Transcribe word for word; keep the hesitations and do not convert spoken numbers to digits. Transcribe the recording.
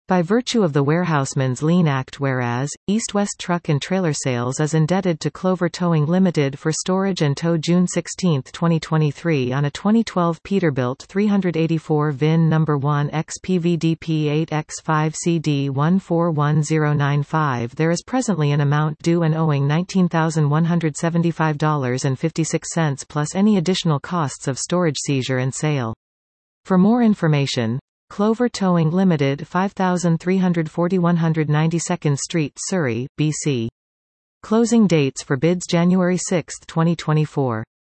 By virtue of the Warehouseman's Lien Act, whereas, East West Truck and Trailer Sales is indebted to Clover Towing Limited for storage and tow June sixteenth twenty twenty-three on a twenty twelve Peterbilt three eighty-four V I N number one X P V D P eight X five C D one four one zero nine five, there is presently an amount due and owing nineteen thousand one hundred seventy-five dollars and fifty-six cents plus any additional costs of storage, seizure and sale. For more information, Clover Towing Limited, five thousand three hundred forty one hundred ninety-second Street, Surrey, B C. Closing dates for bids January sixth twenty twenty-four.